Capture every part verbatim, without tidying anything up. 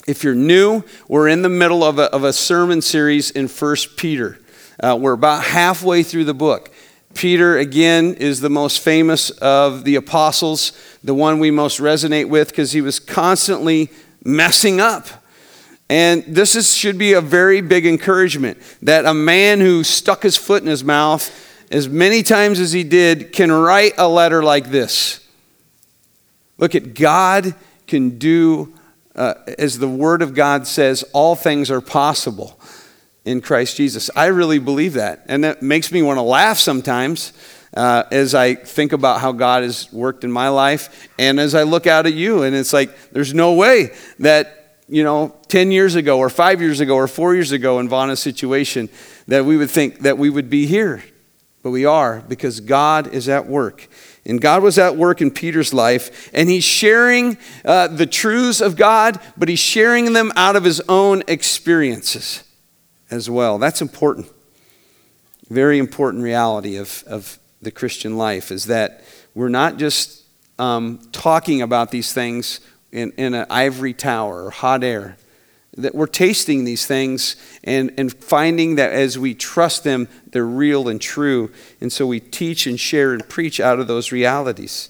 If you're new, we're in the middle of a, of a sermon series in First Peter. Uh, we're about halfway through the book. Peter, again, is the most famous of the apostles, the one we most resonate with because he was constantly messing up. And this is, should be a very big encouragement that a man who stuck his foot in his mouth as many times as he did can write a letter like this. Look at God can do, uh, as the Word of God says, all things are possible in Christ Jesus. I really believe that. And that makes me want to laugh sometimes uh, as I think about how God has worked in my life and as I look out at you. And it's like, there's no way that, you know, ten years ago or five years ago or four years ago in Vanna's situation that we would think that we would be here. But we are, because God is at work. And God was at work in Peter's life, and he's sharing uh, the truths of God, but he's sharing them out of his own experiences as well. That's important. Very important reality of, of the Christian life is that we're not just um, talking about these things in, in an ivory tower or hot air. That we're tasting these things and, and finding that as we trust them, they're real and true. And so we teach and share and preach out of those realities.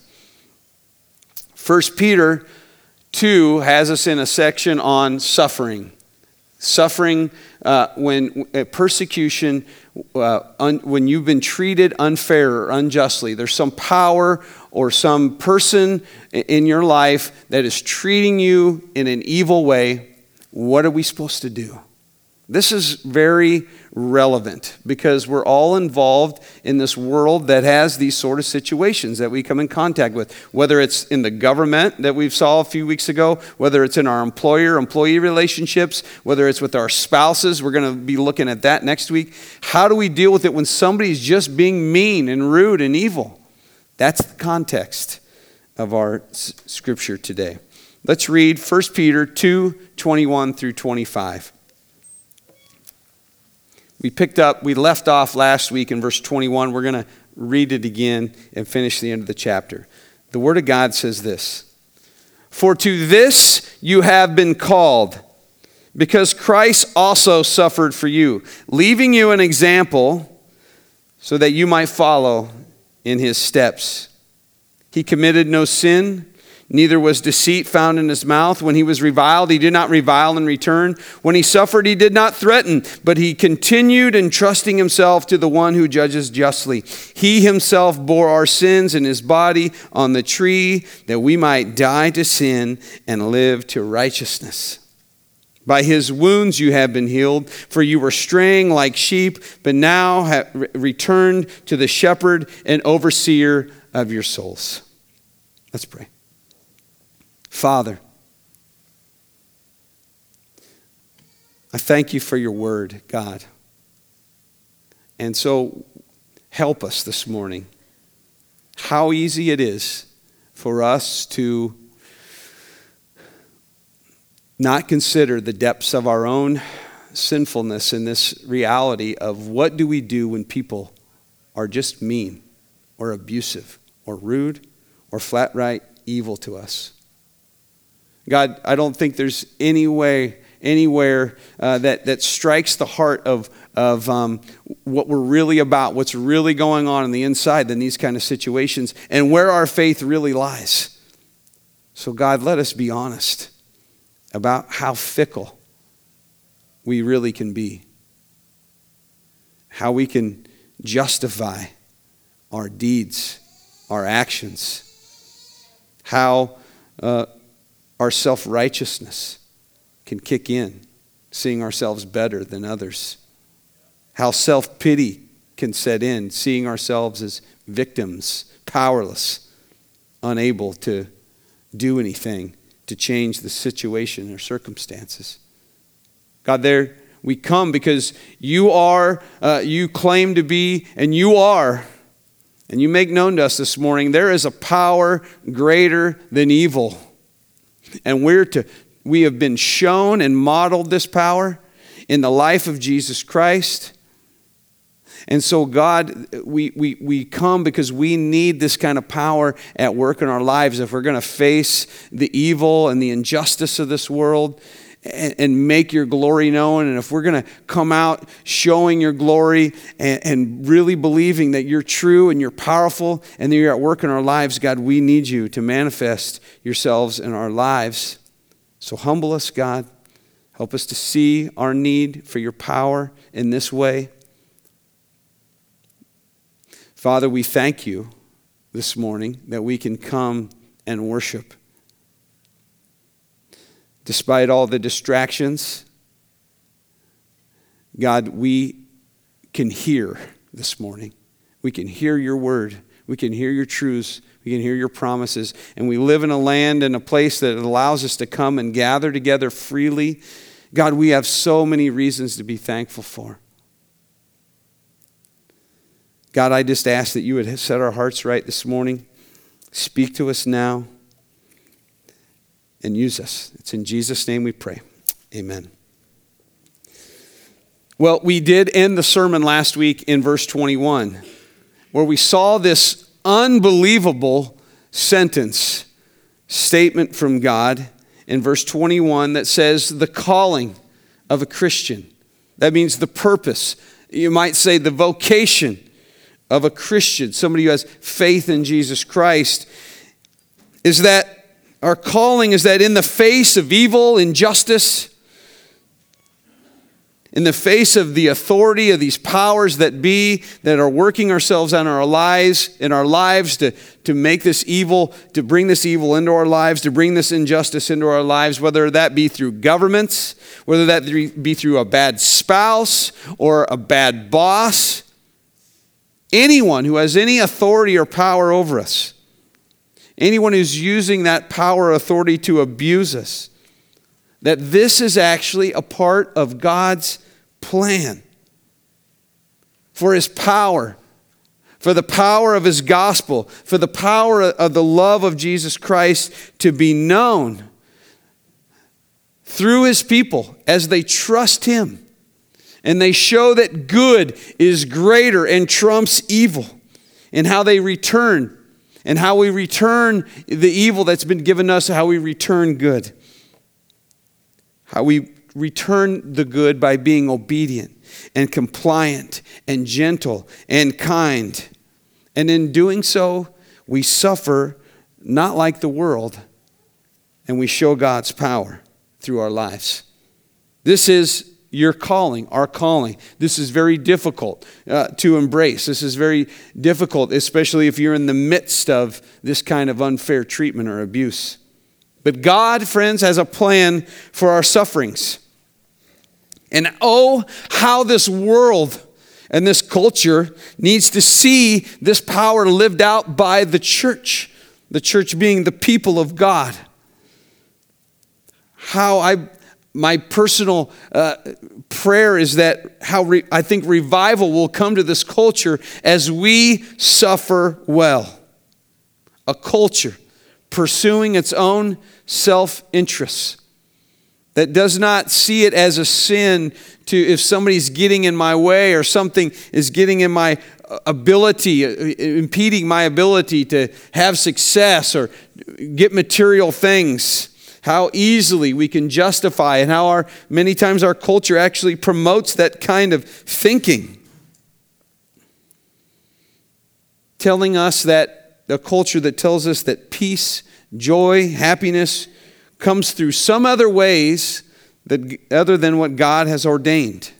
First Peter two has us in a section on suffering. Suffering uh, when uh, persecution, uh, un, when you've been treated unfair or unjustly. There's some power or some person in your life that is treating you in an evil way. What are we supposed to do? This is very relevant because we're all involved in this world that has these sort of situations that we come in contact with. Whether it's in the government that we saw a few weeks ago, whether it's in our employer-employee relationships, whether it's with our spouses, we're going to be looking at that next week. How do we deal with it when somebody's just being mean and rude and evil? That's the context of our s- scripture today. Let's read First Peter two, twenty-one through twenty-five. We picked up, we left off last week in verse twenty-one. We're going to read it again and finish the end of the chapter. The Word of God says this: "For to this you have been called, because Christ also suffered for you, leaving you an example so that you might follow in his steps. He committed no sin, neither was deceit found in his mouth. When he was reviled, he did not revile in return. When he suffered, he did not threaten, but he continued entrusting himself to the one who judges justly. He himself bore our sins in his body on the tree, that we might die to sin and live to righteousness. By his wounds you have been healed, for you were straying like sheep, but now have returned to the shepherd and overseer of your souls." Let's pray. Father, I thank you for your word, God. And so help us this morning. How easy it is for us to not consider the depths of our own sinfulness in this reality of what do we do when people are just mean or abusive or rude or flat right evil to us. God, I don't think there's any way, anywhere uh, that, that strikes the heart of, of um, what we're really about, what's really going on in the inside than these kind of situations and where our faith really lies. So God, let us be honest about how fickle we really can be. How we can justify our deeds, our actions. How uh, our self-righteousness can kick in, seeing ourselves better than others. How self-pity can set in, seeing ourselves as victims, powerless, unable to do anything to change the situation or circumstances. God, there we come because you are, uh, you claim to be, and you are, and you make known to us this morning, there is a power greater than evil. And we're to, we have been shown and modeled this power in the life of Jesus Christ. And so, God, we, we, we come because we need this kind of power at work in our lives if we're going to face the evil and the injustice of this world and, and make your glory known, and if we're going to come out showing your glory and, and really believing that you're true and you're powerful and that you're at work in our lives, God, we need you to manifest yourselves in our lives. So humble us, God. Help us to see our need for your power in this way. Father, we thank you this morning that we can come and worship. Despite all the distractions, God, we can hear this morning. We can hear your word. We can hear your truths. We can hear your promises. And we live in a land and a place that allows us to come and gather together freely. God, we have so many reasons to be thankful for. God, I just ask that you would set our hearts right this morning. Speak to us now and use us. It's in Jesus' name we pray. Amen. Well, we did end the sermon last week in verse twenty-one, where we saw this unbelievable sentence, statement from God in verse twenty-one that says the calling of a Christian. That means the purpose. You might say the vocation of a Christian, somebody who has faith in Jesus Christ, is that our calling is that in the face of evil, injustice, in the face of the authority of these powers that be, that are working ourselves on our lives, in our lives to, to make this evil, to bring this evil into our lives, to bring this injustice into our lives, whether that be through governments, whether that be through a bad spouse or a bad boss, anyone who has any authority or power over us, anyone who's using that power or authority to abuse us, that this is actually a part of God's plan for his power, for the power of his gospel, for the power of the love of Jesus Christ to be known through his people as they trust him and they show that good is greater and trumps evil, and how they return and how we return the evil that's been given us, how we return good. How we return the good by being obedient and compliant and gentle and kind. And in doing so, we suffer not like the world, and we show God's power through our lives. This is your calling, our calling. This is very difficult uh, to embrace. This is very difficult, especially if you're in the midst of this kind of unfair treatment or abuse. But God, friends, has a plan for our sufferings. And oh, how this world and this culture needs to see this power lived out by the church. The church being the people of God. How I... My personal uh, prayer is that how re- I think revival will come to this culture as we suffer well. A culture pursuing its own self-interests that does not see it as a sin to if somebody's getting in my way or something is getting in my ability, impeding my ability to have success or get material things. How easily we can justify and how our many times our culture actually promotes that kind of thinking. Telling us that a culture that tells us that peace, joy, happiness comes through some other ways that other than what God has ordained.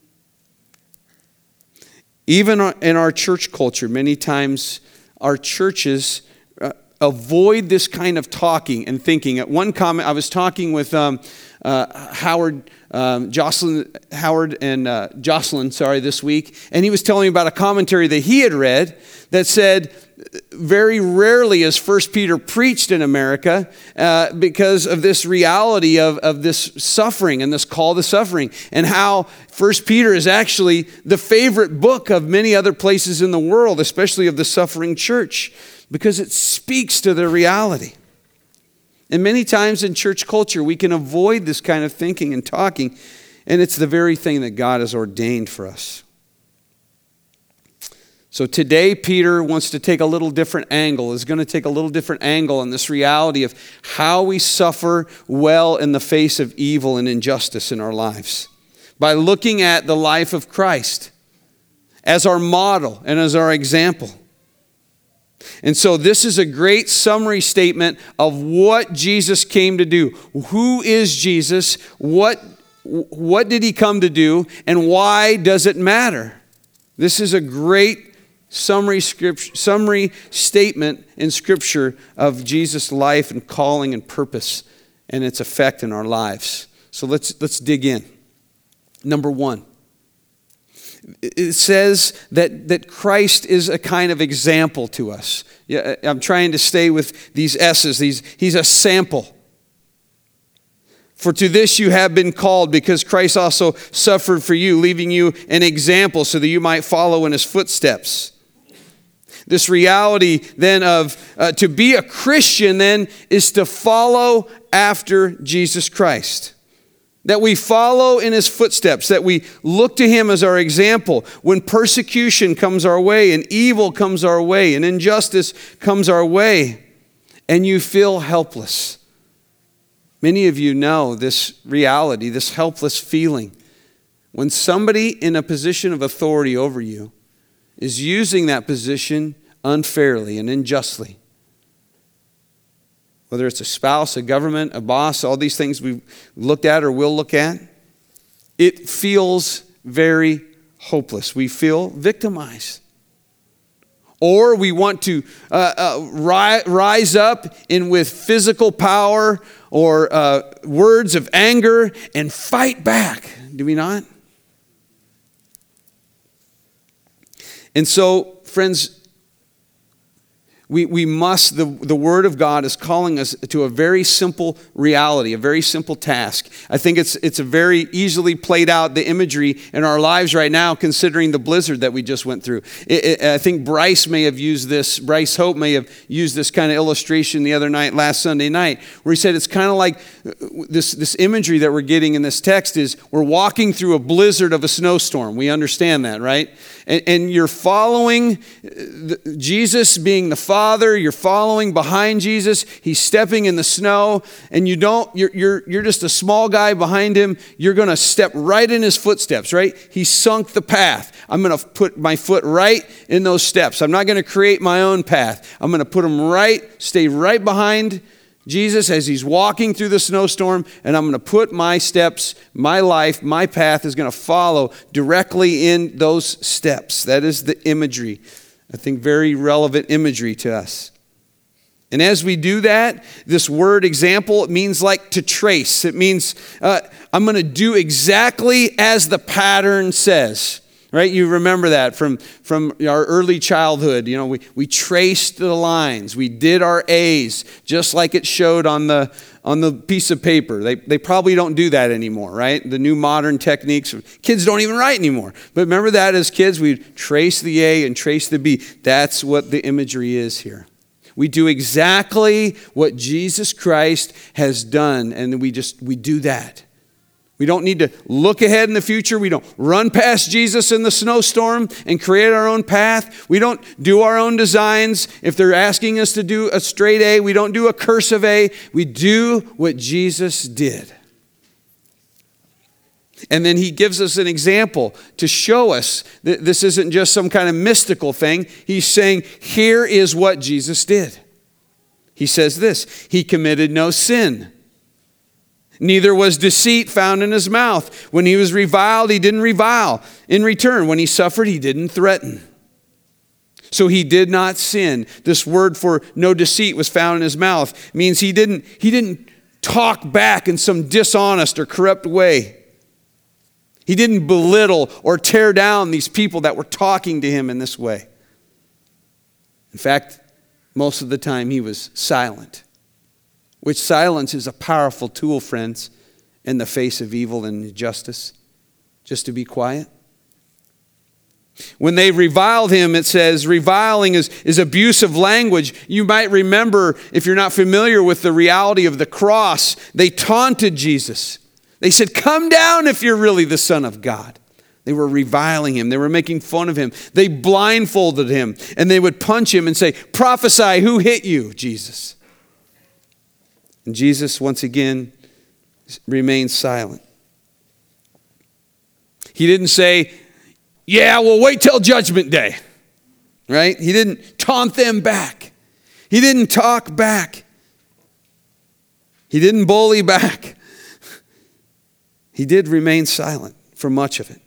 Even in our church culture, many times our churches avoid this kind of talking and thinking. At one comment, I was talking with um, uh, Howard, um, Jocelyn, Howard and uh, Jocelyn, sorry, this week, and he was telling me about a commentary that he had read that said, very rarely is First Peter preached in America uh, because of this reality of, of this suffering and this call to suffering, and how First Peter is actually the favorite book of many other places in the world, especially of the suffering church, because it speaks to the reality. And many times in church culture, we can avoid this kind of thinking and talking, and it's the very thing that God has ordained for us. So today, Peter wants to take a little different angle, is going to take a little different angle on this reality of how we suffer well in the face of evil and injustice in our lives. By looking at the life of Christ as our model and as our example. And so this is a great summary statement of what Jesus came to do. Who is Jesus? What, what did he come to do? And why does it matter? This is a great summary scripture, summary statement in Scripture of Jesus' life and calling and purpose and its effect in our lives. So let's let's dig in. Number one, it says that, that Christ is a kind of example to us. Yeah, I'm trying to stay with these S's. These, he's a sample. For to this you have been called, because Christ also suffered for you, leaving you an example so that you might follow in his footsteps. This reality then of uh, to be a Christian then is to follow after Jesus Christ. That we follow in his footsteps, that we look to him as our example. When persecution comes our way and evil comes our way and injustice comes our way and you feel helpless. Many of you know this reality, this helpless feeling. When somebody in a position of authority over you is using that position unfairly and unjustly. Whether it's a spouse, a government, a boss, all these things we've looked at or will look at, it feels very hopeless. We feel victimized. Or we want to uh, uh, ri- rise up in with physical power or uh, words of anger and fight back. Do we not? And so, friends, we, we must, the, the Word of God is calling us to a very simple reality, a very simple task. I think it's it's a very easily played out, the imagery in our lives right now, considering the blizzard that we just went through. It, it, I think Bryce may have used this, Bryce Hope may have used this kind of illustration the other night, last Sunday night, where he said it's kind of like this, this imagery that we're getting in this text is we're walking through a blizzard of a snowstorm. We understand that, right? And, and you're following the, Jesus being the Father, you're following behind Jesus. He's stepping in the snow, and you don't, you're, you're, you're just a small guy behind him. You're going to step right in his footsteps, right? He sunk the path. I'm going to put my foot right in those steps. I'm not going to create my own path. I'm going to put him right, stay right behind Jesus as he's walking through the snowstorm, and I'm going to put my steps, my life, my path is going to follow directly in those steps. That is the imagery. I think very relevant imagery to us. And as we do that, this word example, it means like to trace. It means uh, I'm going to do exactly as the pattern says. Right? You remember that from, from our early childhood. You know, we, we traced the lines. We did our A's just like it showed on the on the piece of paper. They they probably don't do that anymore, right? The new modern techniques. Kids don't even write anymore. But remember that as kids, we'd trace the A and trace the B. That's what the imagery is here. We do exactly what Jesus Christ has done, and we just we do that. We don't need to look ahead in the future. We don't run past Jesus in the snowstorm and create our own path. We don't do our own designs. If they're asking us to do a straight A, we don't do a cursive A. We do what Jesus did. And then he gives us an example to show us that this isn't just some kind of mystical thing. He's saying, here is what Jesus did. He says this, he committed no sin. Neither was deceit found in his mouth. When he was reviled, he didn't revile. In return, when he suffered, he didn't threaten. So he did not sin. This word for no deceit was found in his mouth. It means he didn't, he didn't talk back in some dishonest or corrupt way. He didn't belittle or tear down these people that were talking to him in this way. In fact, most of the time he was silent. Which silence is a powerful tool, friends, in the face of evil and injustice. Just to be quiet. When they reviled him, it says, reviling is, is abusive language. You might remember, if you're not familiar with the reality of the cross, they taunted Jesus. They said, come down if you're really the Son of God. They were reviling him. They were making fun of him. They blindfolded him, and they would punch him and say, prophesy, who hit you, Jesus? And Jesus, once again, remained silent. He didn't say, yeah, well, wait till judgment day, right? He didn't taunt them back. He didn't talk back. He didn't bully back. He did remain silent for much of it.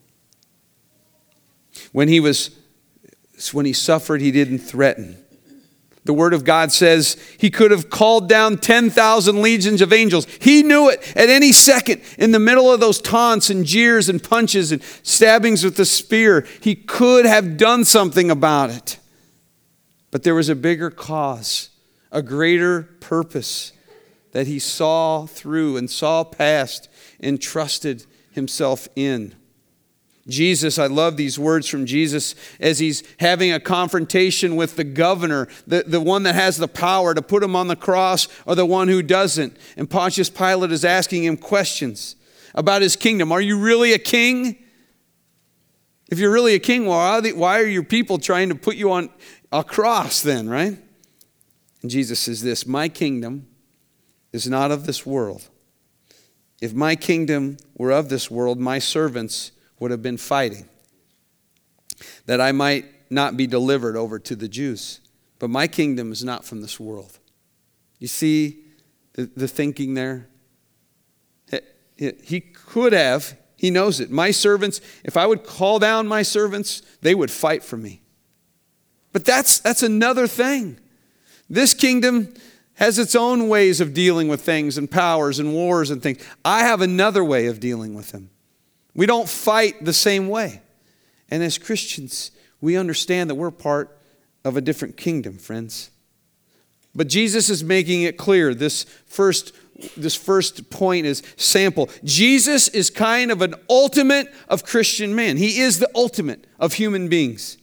When he was, when he suffered, he didn't threaten. The Word of God says he could have called down ten thousand legions of angels. He knew it at any second. In the middle of those taunts and jeers and punches and stabbings with the spear, he could have done something about it. But there was a bigger cause, a greater purpose that he saw through and saw past and trusted himself in. Jesus, I love these words from Jesus as he's having a confrontation with the governor, the, the one that has the power to put him on the cross or the one who doesn't. And Pontius Pilate is asking him questions about his kingdom. Are you really a king? If you're really a king, why are, they, why are your people trying to put you on a cross then, right? And Jesus says this, my kingdom is not of this world. If my kingdom were of this world, my servants would have been fighting, that I might not be delivered over to the Jews. But my kingdom is not from this world. You see the, the thinking there? He could have, he knows it. My servants, if I would call down my servants, they would fight for me. But that's, that's another thing. This kingdom has its own ways of dealing with things and powers and wars and things. I have another way of dealing with them. We don't fight the same way. And as Christians, we understand that we're part of a different kingdom, friends. But Jesus is making it clear. This first, this first point is sample. Jesus is kind of an ultimate of Christian man. He is the ultimate of human beings.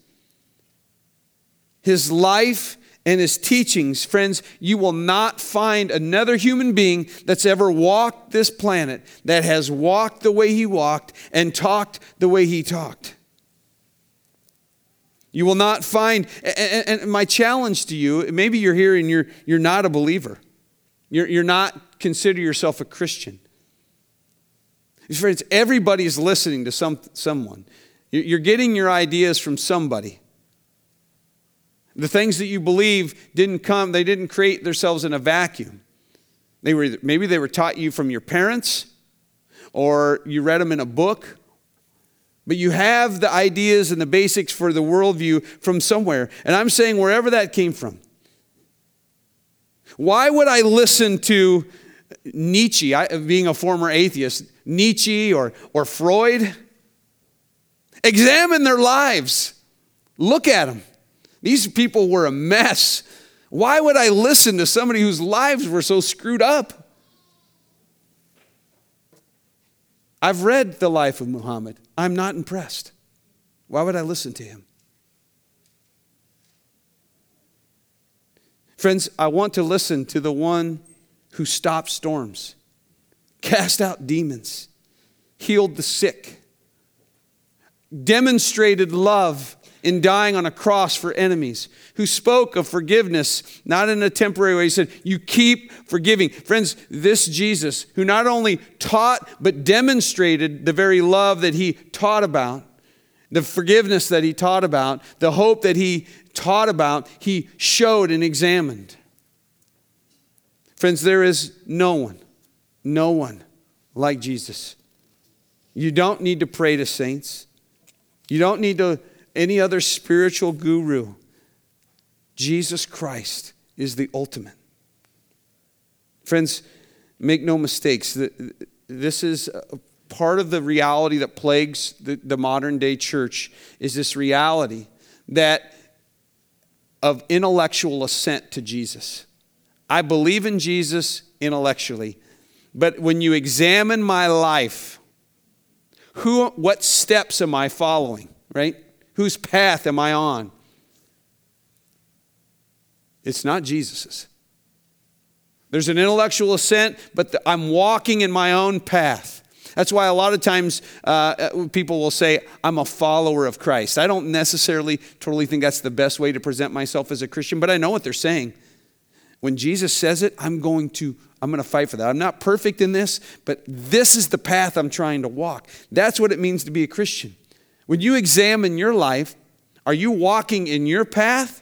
His life and his teachings, friends, you will not find another human being that's ever walked this planet that has walked the way he walked and talked the way he talked. You will not find, and my challenge to you, maybe you're here and you're, you're not a believer. You're, you're not, consider yourself a Christian. Friends, everybody's listening to some, someone. You're getting your ideas from somebody. The things that you believe didn't come, they didn't create themselves in a vacuum. They were maybe they were taught you from your parents, or you read them in a book. But you have the ideas and the basics for the worldview from somewhere. And I'm saying wherever that came from. Why would I listen to Nietzsche, I, being a former atheist, Nietzsche or, or Freud? Examine their lives. Look at them. These people were a mess. Why would I listen to somebody whose lives were so screwed up? I've read the life of Muhammad. I'm not impressed. Why would I listen to him? Friends, I want to listen to the one who stopped storms, cast out demons, healed the sick, demonstrated love in dying on a cross for enemies, who spoke of forgiveness, not in a temporary way. He said, you keep forgiving. Friends, this Jesus, who not only taught, but demonstrated the very love that he taught about, the forgiveness that he taught about, the hope that he taught about, he showed and examined. Friends, there is no one, no one like Jesus. You don't need to pray to saints. You don't need to any other spiritual guru. Jesus Christ is the ultimate. Friends, make no mistakes. This is part of the reality that plagues the, the modern day church, is this reality that of intellectual assent to Jesus. I believe in Jesus intellectually, but when you examine my life, who, what steps am I following, right? Whose path am I on? It's not Jesus's. There's an intellectual assent, but the, I'm walking in my own path. That's why a lot of times uh, people will say, I'm a follower of Christ. I don't necessarily totally think that's the best way to present myself as a Christian, but I know what they're saying. When Jesus says it, I'm going to, I'm going to fight for that. I'm not perfect in this, but this is the path I'm trying to walk. That's what it means to be a Christian. When you examine your life, are you walking in your path?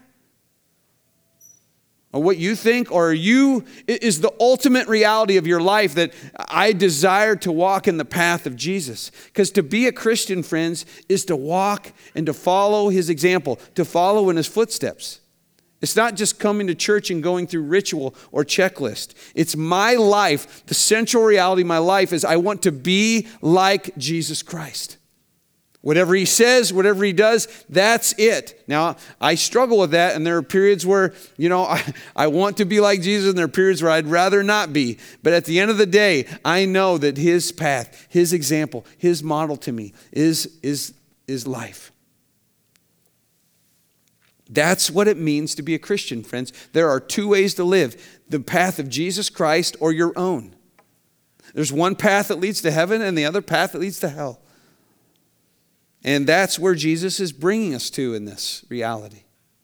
Or what you think, or are you, is the ultimate reality of your life that I desire to walk in the path of Jesus? Because to be a Christian, friends, is to walk and to follow his example, to follow in his footsteps. It's not just coming to church and going through ritual or checklist. It's my life. The central reality of my life is I want to be like Jesus Christ. Whatever he says, whatever he does, that's it. Now, I struggle with that, and there are periods where, you know, I, I want to be like Jesus, and there are periods where I'd rather not be. But at the end of the day, I know that his path, his example, his model to me is, is, is life. That's what it means to be a Christian, friends. There are two ways to live: the path of Jesus Christ or your own. There's one path that leads to heaven and the other path that leads to hell. And that's where Jesus is bringing us to in this reality.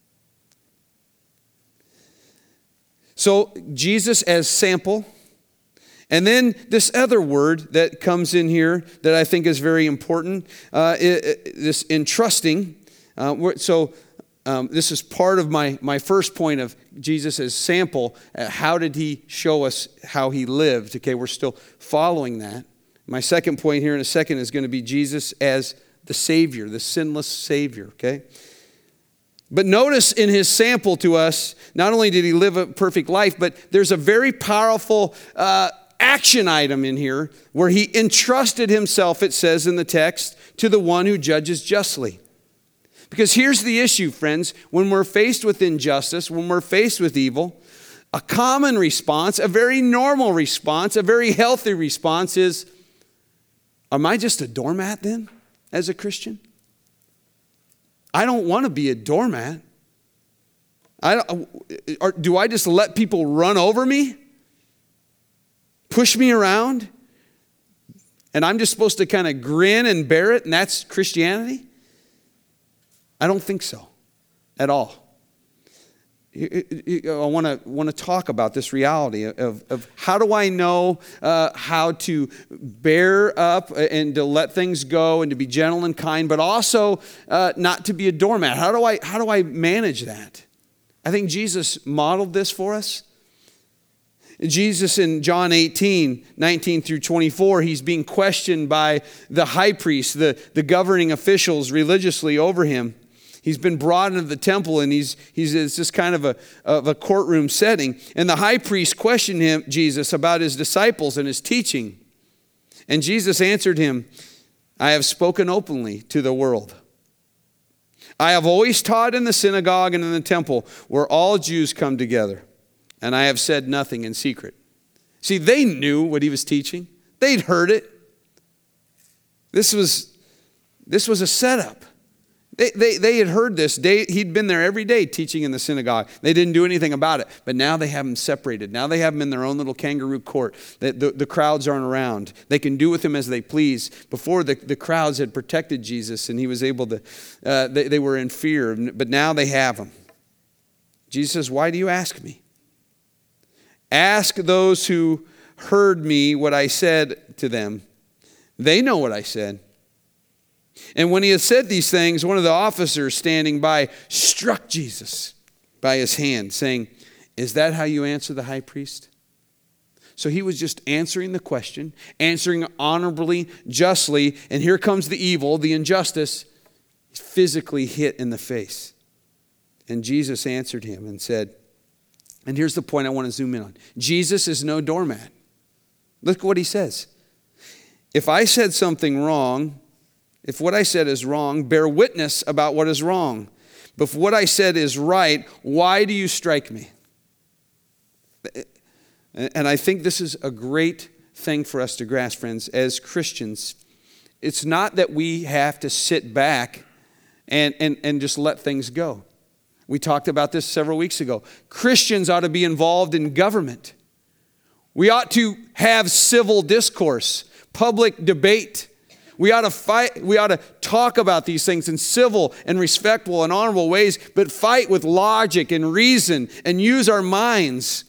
So Jesus as sample. And then this other word that comes in here that I think is very important, uh, it, it, this entrusting. Uh, so um, this is part of my, my first point of Jesus as sample. Uh, how did he show us how he lived? Okay, we're still following that. My second point here in a second is going to be Jesus as the Savior, the sinless Savior, okay? But notice in his sample to us, not only did he live a perfect life, but there's a very powerful uh, action item in here where he entrusted himself, it says in the text, to the one who judges justly. Because here's the issue, friends. When we're faced with injustice, when we're faced with evil, a common response, a very normal response, a very healthy response is, am I just a doormat then? As a Christian, I don't want to be a doormat. I don't, or do I just let people run over me, push me around, and I'm just supposed to kind of grin and bear it, and that's Christianity? I don't think so at all. I want to want to talk about this reality of, of how do I know uh, how to bear up and to let things go and to be gentle and kind, but also uh, not to be a doormat. How do I how do I manage that? I think Jesus modeled this for us. Jesus in John eighteen, nineteen through twenty-four, he's being questioned by the high priest, the, the governing officials religiously over him. He's been brought into the temple, and he's he's it's just kind of a of a courtroom setting. And the high priest questioned him, Jesus, about his disciples and his teaching. And Jesus answered him, I have spoken openly to the world. I have always taught in the synagogue and in the temple where all Jews come together, and I have said nothing in secret. See, they knew what he was teaching. They'd heard it. This was this was a setup. They, they, they had heard this. They, he'd been there every day teaching in the synagogue. They didn't do anything about it. But now they have him separated. Now they have him in their own little kangaroo court. The, the, the crowds aren't around. They can do with him as they please. Before, the, the crowds had protected Jesus, and he was able to, uh, they, they were in fear. But now they have him. Jesus says, why do you ask me? Ask those who heard me what I said to them. They know what I said. And when he had said these things, one of the officers standing by struck Jesus by his hand, saying, is that how you answer the high priest? So he was just answering the question, answering honorably, justly, and here comes the evil, the injustice, physically hit in the face. And Jesus answered him and said, and here's the point I want to zoom in on. Jesus is no doormat. Look at what he says. If I said something wrong, if what I said is wrong, bear witness about what is wrong. But if what I said is right, why do you strike me? And I think this is a great thing for us to grasp, friends, as Christians. It's not that we have to sit back and, and, and just let things go. We talked about this several weeks ago. Christians ought to be involved in government. We ought to have civil discourse. public debate. We ought to fight, we ought to talk about these things in civil and respectful and honorable ways, but fight with logic and reason and use our minds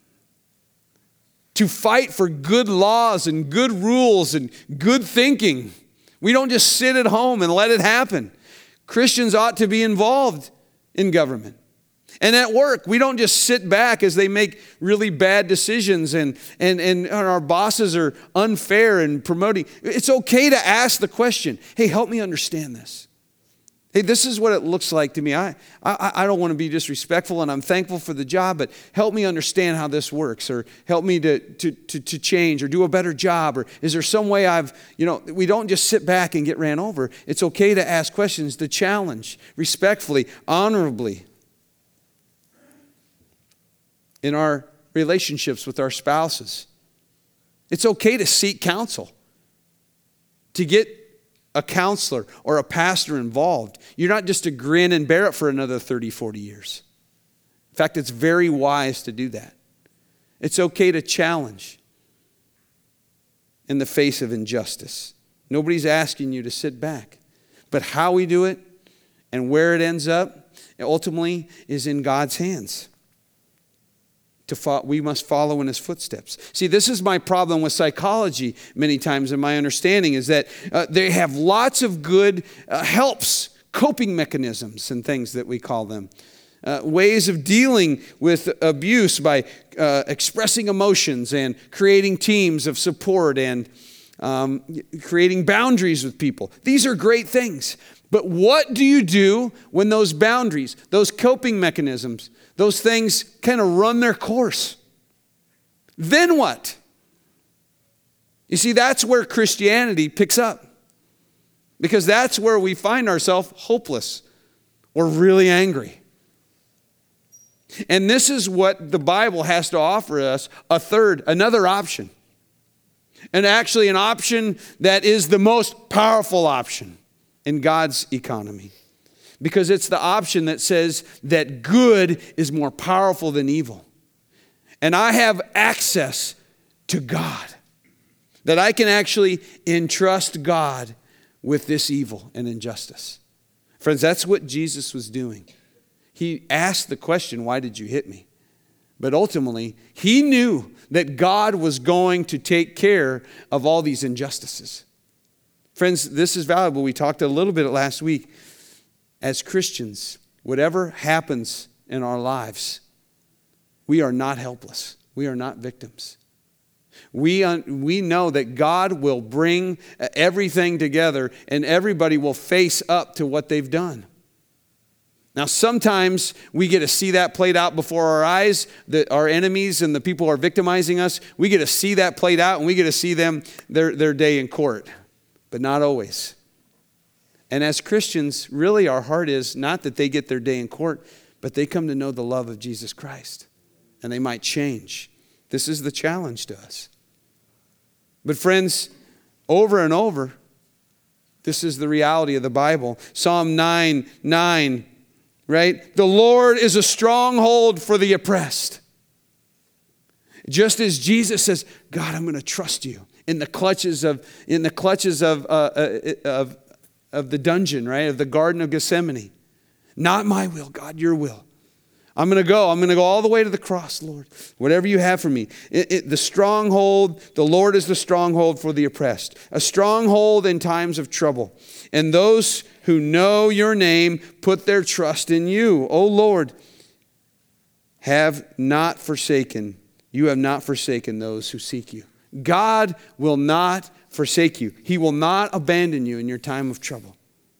to fight for good laws and good rules and good thinking. We don't just sit at home and let it happen. Christians ought to be involved in government. And at work, we don't just sit back as they make really bad decisions and, and, and our bosses are unfair and promoting. It's okay to ask the question, hey, help me understand this. Hey, this is what it looks like to me. I, I, I don't want to be disrespectful, and I'm thankful for the job, but help me understand how this works, or help me to, to, to, to change or do a better job, or is there some way I've, you know, we don't just sit back and get ran over. It's okay to ask questions, to challenge respectfully, honorably. In our relationships with our spouses, it's okay to seek counsel, to get a counselor or a pastor involved. You're not just to grin and bear it for another thirty, forty years. In fact, it's very wise to do that. It's okay to challenge in the face of injustice. Nobody's asking you to sit back. But how we do it and where it ends up ultimately is in God's hands. To fo- we must follow in his footsteps. See, this is my problem with psychology many times, and my understanding is that uh, they have lots of good uh, helps, coping mechanisms and things that we call them. Uh, ways of dealing with abuse by uh, expressing emotions and creating teams of support and um, creating boundaries with people. These are great things. But what do you do when those boundaries, those coping mechanisms, those things kind of run their course? Then what? You see, that's where Christianity picks up. Because that's where we find ourselves hopeless or really angry. And this is what the Bible has to offer us, a third, another option. And actually an option that is the most powerful option in God's economy. Because it's the option that says that good is more powerful than evil. And I have access to God. That I can actually entrust God with this evil and injustice. Friends, that's what Jesus was doing. He asked the question, why did you hit me? But ultimately, he knew that God was going to take care of all these injustices. Friends, this is valuable. We talked a little bit last week. As Christians, whatever happens in our lives, we are not helpless. We are not victims. We, un- we know that God will bring everything together and everybody will face up to what they've done. Now, sometimes we get to see that played out before our eyes, that our enemies and the people who are victimizing us, we get to see that played out and we get to see them their, their day in court. But not always. And as Christians, really our heart is not that they get their day in court, but they come to know the love of Jesus Christ. And they might change. This is the challenge to us. But friends, over and over, this is the reality of the Bible. Psalm nine nine, right? The Lord is a stronghold for the oppressed. Just as Jesus says, God, I'm going to trust you in the clutches of in the clutches of uh, uh, of of the dungeon, right? Of the Garden of Gethsemane. Not my will, God, your will. I'm going to go. I'm going to go all the way to the cross, Lord. Whatever you have for me. It, it, the stronghold, the Lord is the stronghold for the oppressed. A stronghold in times of trouble. And those who know your name put their trust in you. O Lord, have not forsaken, you have not forsaken those who seek you. God will not forsake you. He will not abandon you in your time of trouble.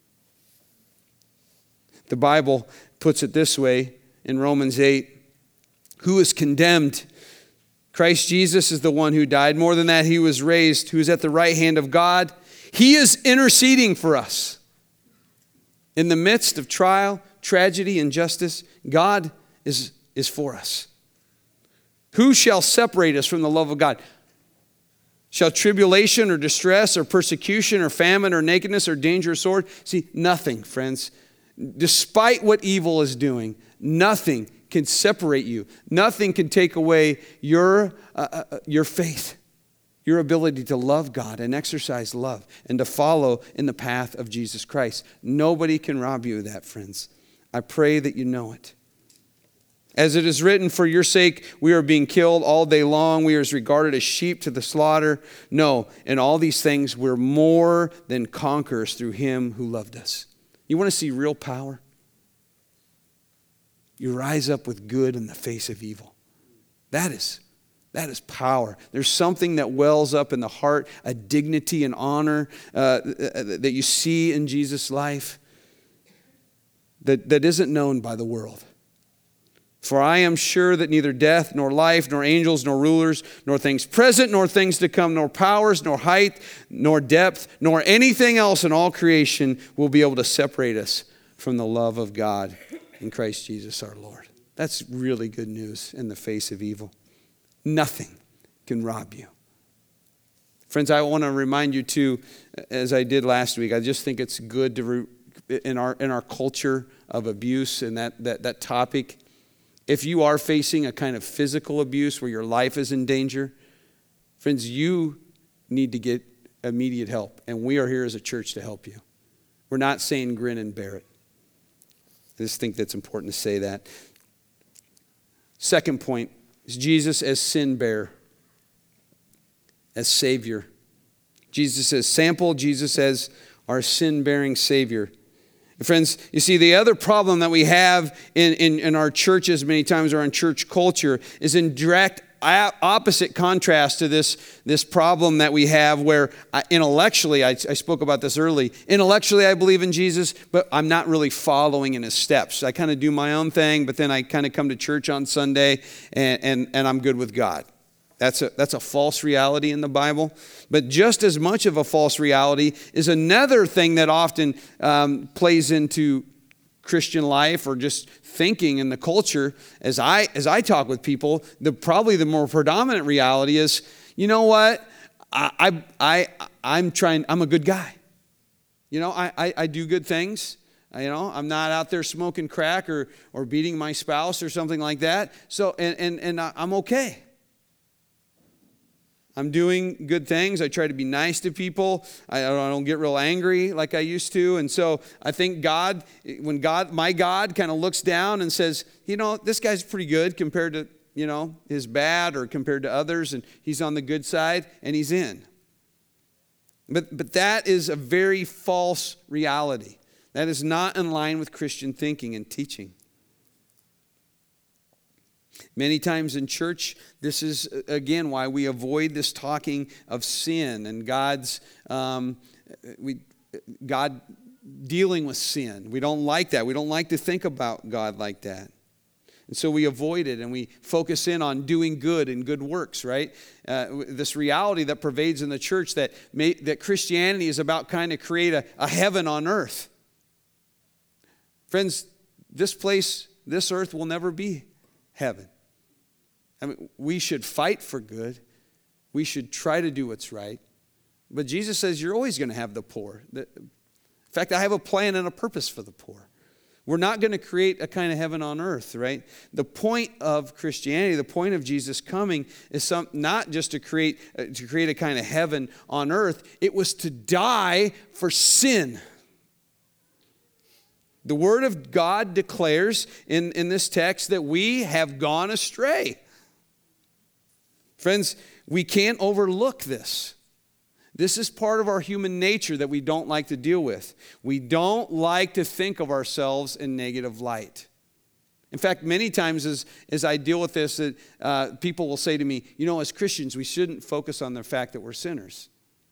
The Bible puts it this way in Romans eight. Who is condemned? Christ Jesus is the one who died. More than that, he was raised, who is at the right hand of God. He is interceding for us. In the midst of trial, tragedy, injustice, God is, is for us. Who shall separate us from the love of God? Shall tribulation or distress or persecution or famine or nakedness or danger or sword? See, nothing, friends. Despite what evil is doing, nothing can separate you. Nothing can take away your, uh, uh, your faith. your ability to love God and exercise love and to follow in the path of Jesus Christ. Nobody can rob you of that, friends. I pray that you know it. As it is written, for your sake we are being killed all day long. We are regarded as sheep to the slaughter. No, in all these things we're more than conquerors through him who loved us. You want to see real power? You rise up with good in the face of evil. That is, that is power. There's something that wells up in the heart, a dignity and honor uh, that you see in Jesus' life that, that isn't known by the world. For I am sure that neither death, nor life, nor angels, nor rulers, nor things present, nor things to come, nor powers, nor height, nor depth, nor anything else in all creation will be able to separate us from the love of God in Christ Jesus our Lord. That's really good news in the face of evil. Nothing can rob you. Friends, I want to remind you too, as I did last week, I just think it's good to, re- in our in our culture of abuse and that that that topic, if you are facing a kind of physical abuse where your life is in danger, friends, you need to get immediate help. And we are here as a church to help you. We're not saying grin and bear it. I just think that's important to say that. Second point is Jesus as sin bearer, as Savior. Jesus as sample, Jesus as our sin-bearing Savior. Friends, you see, the other problem that we have in, in, in our churches many times, or in church culture, is in direct opposite contrast to this, this problem that we have where I, intellectually, I, I spoke about this early, intellectually I believe in Jesus, but I'm not really following in his steps. I kind of do my own thing, but then I kind of come to church on Sunday and, and, and I'm good with God. That's a, that's a false reality in the Bible. But just as much of a false reality is another thing that often um, plays into Christian life or just thinking in the culture. As I as I talk with people, the probably the more predominant reality is, you know what, I I, I I'm trying. I'm a good guy. You know, I, I I do good things. You know, I'm not out there smoking crack or or beating my spouse or something like that. So and and and I'm okay. I'm doing good things. I try to be nice to people. I don't get real angry like I used to. And so I think God, when God, my God kind of looks down and says, you know, this guy's pretty good compared to, you know, his bad or compared to others. And he's on the good side and he's in. But, but that is a very false reality. That is not in line with Christian thinking and teaching. Many times in church, this is, again, why we avoid this talking of sin and God's, um, we, God dealing with sin. We don't like that. We don't like to think about God like that. And so we avoid it and we focus in on doing good and good works, right? Uh, this reality that pervades in the church that, may, that Christianity is about kind of create a, a heaven on earth. Friends, this place, this earth will never be heaven. I mean, we should fight for good. We should try to do what's right. But Jesus says you're always going to have the poor. In fact, I have a plan and a purpose for the poor. We're not going to create a kind of heaven on earth, right? The point of Christianity, the point of Jesus coming is some, not just to create, uh, to create a kind of heaven on earth. It was to die for sin. The Word of God declares in, in this text that we have gone astray. Friends, we can't overlook this. This is part of our human nature that we don't like to deal with. We don't like to think of ourselves in negative light. In fact, many times as, as I deal with this, uh, people will say to me, you know, as Christians, we shouldn't focus on the fact that we're sinners.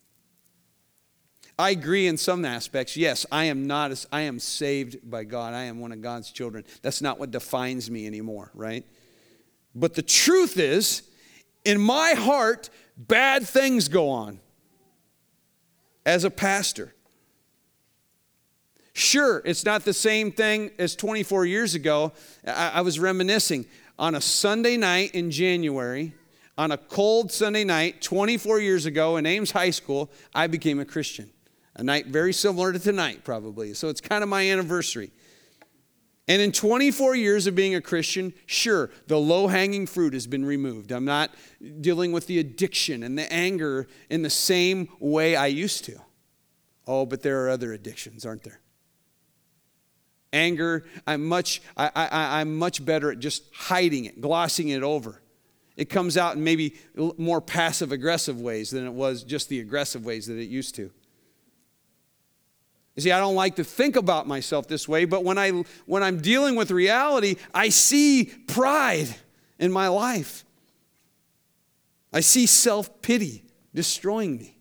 I agree in some aspects. Yes, I am not, as, I am saved by God. I am one of God's children. That's not what defines me anymore, right? But the truth is, in my heart, bad things go on as a pastor. Sure, it's not the same thing as twenty-four years ago. I, I was reminiscing on a Sunday night in January, on a cold Sunday night, twenty-four years ago in Ames High School, I became a Christian. A night very similar to tonight, probably. So it's kind of my anniversary. And in twenty-four years of being a Christian, sure, the low-hanging fruit has been removed. I'm not dealing with the addiction and the anger in the same way I used to. Oh, but there are other addictions, aren't there? Anger, I'm much, I, I, I'm much better at just hiding it, glossing it over. It comes out in maybe more passive-aggressive ways than it was just the aggressive ways that it used to. You see, I don't like to think about myself this way, but when, I, when I'm dealing with reality, I see pride in my life. I see self-pity destroying me.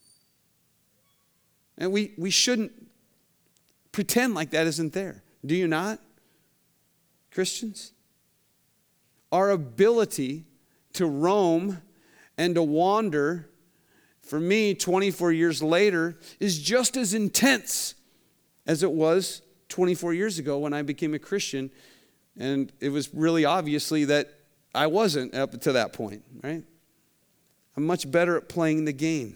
And we, we shouldn't pretend like that isn't there. Do you not, Christians? Our ability to roam and to wander, for me, twenty-four years later, is just as intense as it was twenty-four years ago when I became a Christian. And it was really obviously that I wasn't up to that point, right? I'm much better at playing the game.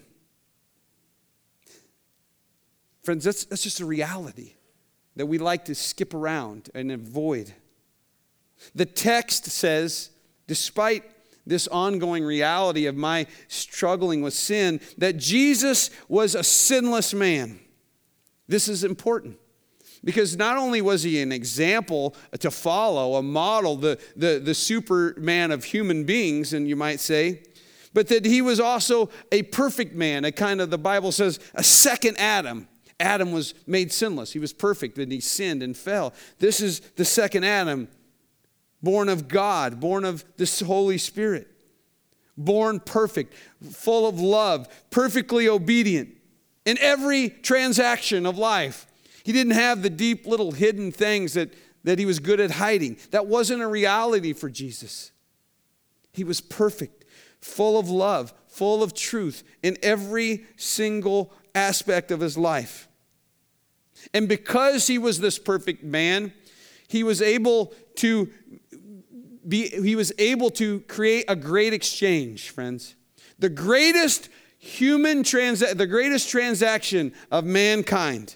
Friends, that's, that's just a reality that we like to skip around and avoid. The text says, despite this ongoing reality of my struggling with sin, that Jesus was a sinless man. This is important because not only was he an example to follow, a model, the, the, the Superman of human beings, and you might say, but that he was also a perfect man, a kind of, the Bible says, a second Adam. Adam was made sinless. He was perfect, and he sinned and fell. This is the second Adam, born of God, born of the Holy Spirit, born perfect, full of love, perfectly obedient in every transaction of life. He didn't have the deep little hidden things that, that he was good at hiding. That wasn't a reality for Jesus. He was perfect, full of love, full of truth in every single aspect of his life. And because he was this perfect man, he was able to be, he was able to create a great exchange, friends. The greatest human transa- the greatest transaction of mankind.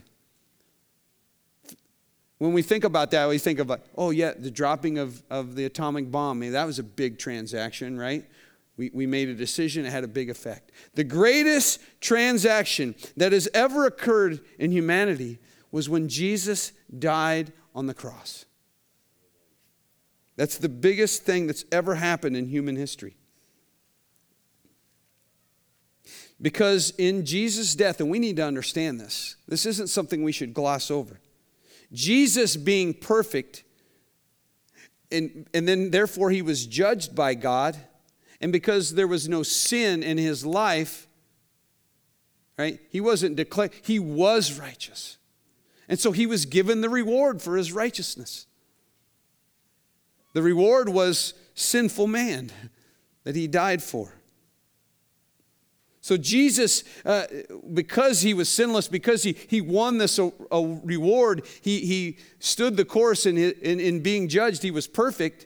When we think about that, we think of, like, oh yeah, the dropping of, of the atomic bomb. I mean, that was a big transaction, right? We, we made a decision, it had a big effect. The greatest transaction that has ever occurred in humanity was when Jesus died on the cross. That's the biggest thing that's ever happened in human history. Because in Jesus' death, and we need to understand this, this isn't something we should gloss over. Jesus being perfect, and, and then therefore he was judged by God, and because there was no sin in his life, right? He wasn't declared, he was righteous. And so he was given the reward for his righteousness. The reward was sinful man that he died for. So Jesus, uh, because he was sinless, because he, he won this a, a reward, he, he stood the course in, in, in being judged. He was perfect.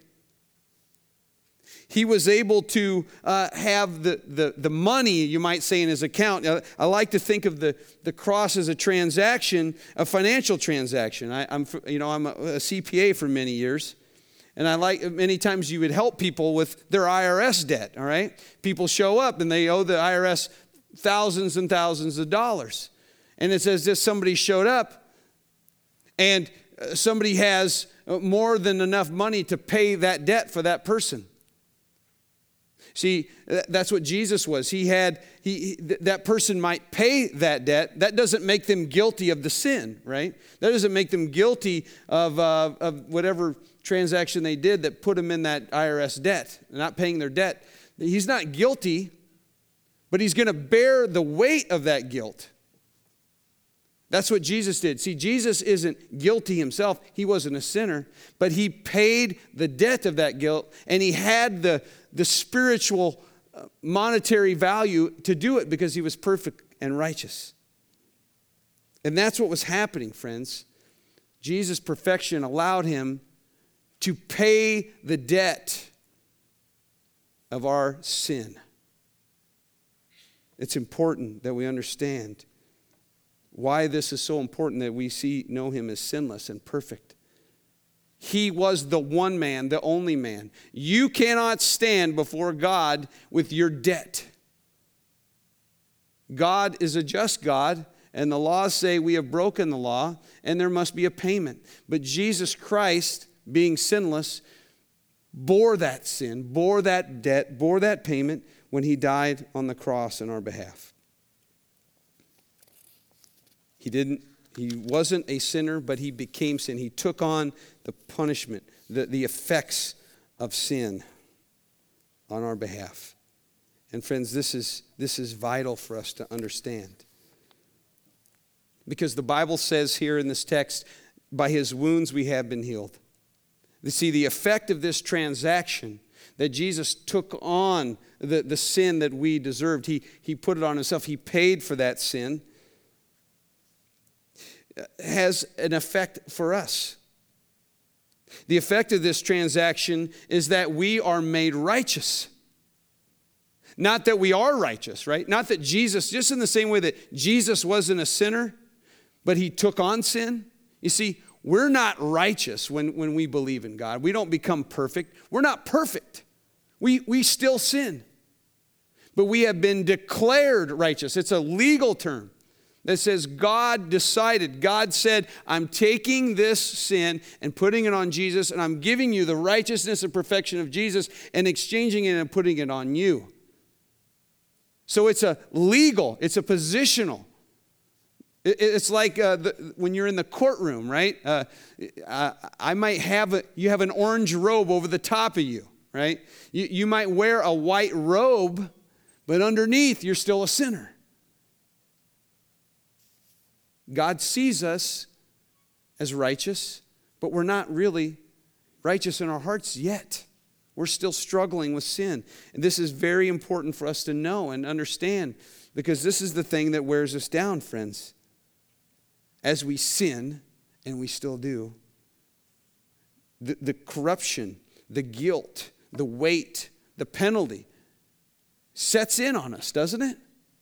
He was able to uh, have the, the, the money, you might say, in his account. Now, I like to think of the, the cross as a transaction, a financial transaction. I, I'm, you know, I'm a, a C P A for many years. And I like, many times you would help people with their I R S debt, all right? People show up and they owe the I R S thousands and thousands of dollars. And it's as if somebody showed up and somebody has more than enough money to pay that debt for that person. See, that's what Jesus was. He had, he, that person might pay that debt. That doesn't make them guilty of the sin, right? That doesn't make them guilty of, uh, of whatever transaction they did that put them in that I R S debt, not paying their debt. He's not guilty, but he's going to bear the weight of that guilt. That's what Jesus did. See, Jesus isn't guilty himself. He wasn't a sinner, but he paid the debt of that guilt, and he had the, the spiritual uh, monetary value to do it because he was perfect and righteous. And that's what was happening, friends. Jesus' perfection allowed him to pay the debt of our sin. It's important that we understand why this is so important that we see know him as sinless and perfect. He was the one man, the only man. You cannot stand before God with your debt. God is a just God, and the laws say we have broken the law, and there must be a payment. But Jesus Christ, being sinless, bore that sin, bore that debt, bore that payment when he died on the cross on our behalf. He didn't, he wasn't a sinner, but he became sin. He took on the punishment, the, the effects of sin on our behalf. And friends, this is, this is vital for us to understand. Because the Bible says here in this text, by his wounds we have been healed. You see, the effect of this transaction, that Jesus took on the, the sin that we deserved. He, he put it on himself. He paid for that sin. Has an effect for us. The effect of this transaction is that we are made righteous. Not that we are righteous, right? Not that Jesus, just in the same way that Jesus wasn't a sinner, but he took on sin. You see, we're not righteous when, when we believe in God. We don't become perfect. We're not perfect. We, we still sin. But we have been declared righteous. It's a legal term that says God decided, God said, I'm taking this sin and putting it on Jesus, and I'm giving you the righteousness and perfection of Jesus and exchanging it and putting it on you. So it's a legal, it's a positional. It's like uh, the, when you're in the courtroom, right? Uh, I, I might have a, you have an orange robe over the top of you, right? You, you might wear a white robe, but underneath you're still a sinner. God sees us as righteous, but we're not really righteous in our hearts yet. We're still struggling with sin. And this is very important for us to know and understand, because this is the thing that wears us down, friends. As we sin, and we still do, the, the corruption, the guilt, the weight, the penalty sets in on us, doesn't it?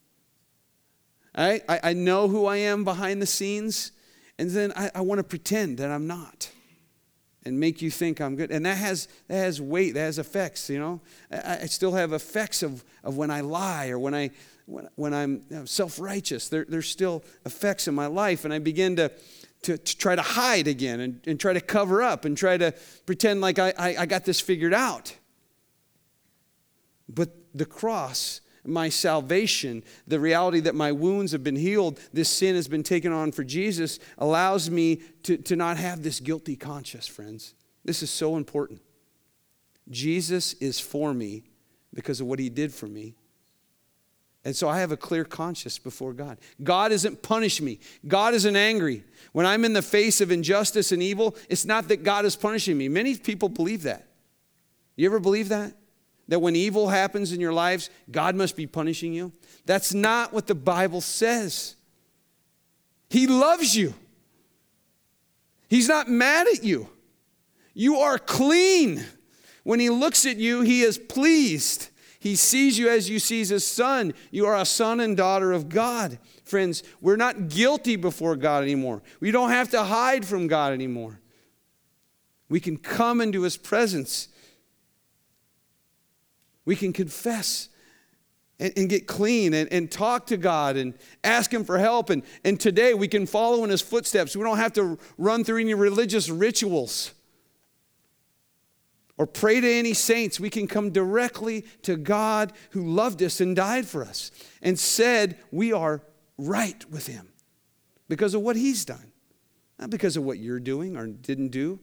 I, I, I know who I am behind the scenes, and then I, I want to pretend that I'm not and make you think I'm good. And that has that has weight, that has effects, you know. I, I still have effects of, of when I lie or when, I, when, when I'm you know, self-righteous. There, there's still effects in my life, and I begin to, to, to try to hide again and, and try to cover up and try to pretend like I, I, I got this figured out. But the cross, my salvation, the reality that my wounds have been healed, this sin has been taken on for Jesus, allows me to, to not have this guilty conscience, friends. This is so important. Jesus is for me because of what he did for me. And so I have a clear conscience before God. God isn't punishing me. God isn't angry. When I'm in the face of injustice and evil, it's not that God is punishing me. Many people believe that. You ever believe that? That when evil happens in your lives, God must be punishing you? That's not what the Bible says. He loves you. He's not mad at you. You are clean. When he looks at you, he is pleased. He sees you as you see his son. You are a son and daughter of God. Friends, we're not guilty before God anymore. We don't have to hide from God anymore. We can come into his presence. We can confess and, and get clean and, and talk to God and ask him for help. And, and today we can follow in his footsteps. We don't have to run through any religious rituals or pray to any saints. We can come directly to God who loved us and died for us and said we are right with him because of what he's done, not because of what you're doing or didn't do.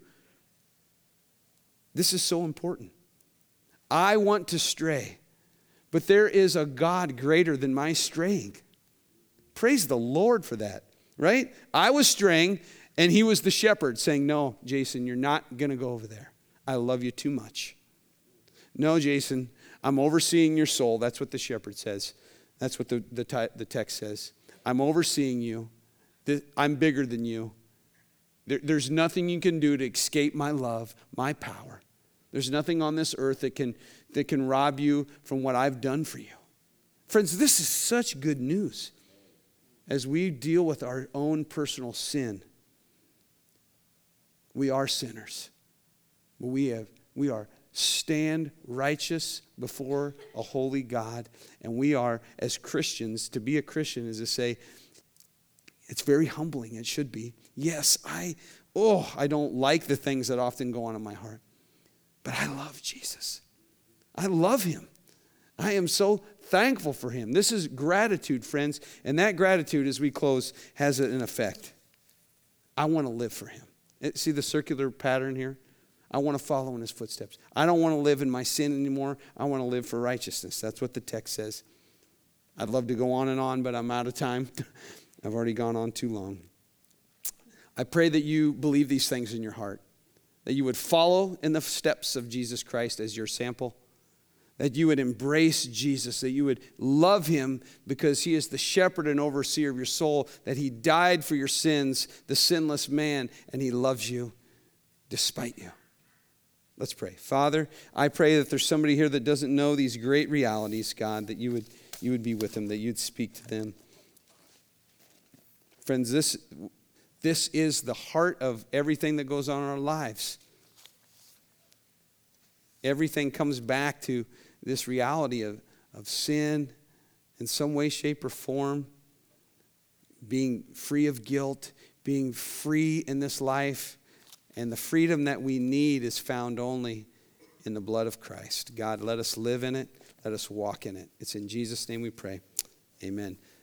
This is so important. I want to stray, but there is a God greater than my straying. Praise the Lord for that, right? I was straying, and he was the shepherd saying, no, Jason, you're not going to go over there. I love you too much. No, Jason, I'm overseeing your soul. That's what the shepherd says. That's what the, the, the text says. I'm overseeing you. I'm bigger than you. There, there's nothing you can do to escape my love, my power. There's nothing on this earth that can, that can rob you from what I've done for you. Friends, this is such good news as we deal with our own personal sin. We are sinners. but we have we are stand righteous before a holy God. And we are, as Christians, to be a Christian is to say, it's very humbling. It should be. Yes, I, oh, I don't like the things that often go on in my heart. But I love Jesus. I love him. I am so thankful for him. This is gratitude, friends. And that gratitude, as we close, has an effect. I want to live for him. See the circular pattern here? I want to follow in his footsteps. I don't want to live in my sin anymore. I want to live for righteousness. That's what the text says. I'd love to go on and on, but I'm out of time. I've already gone on too long. I pray that you believe these things in your heart, that you would follow in the steps of Jesus Christ as your sample, that you would embrace Jesus, that you would love him because he is the shepherd and overseer of your soul, that he died for your sins, the sinless man, and he loves you despite you. Let's pray. Father, I pray that there's somebody here that doesn't know these great realities, God, that you would you would be with them, that you'd speak to them. Friends, this, this is the heart of everything that goes on in our lives. Everything comes back to this reality of, of sin in some way, shape, or form, being free of guilt, being free in this life. And the freedom that we need is found only in the blood of Christ. God, let us live in it. Let us walk in it. It's in Jesus' name we pray. Amen.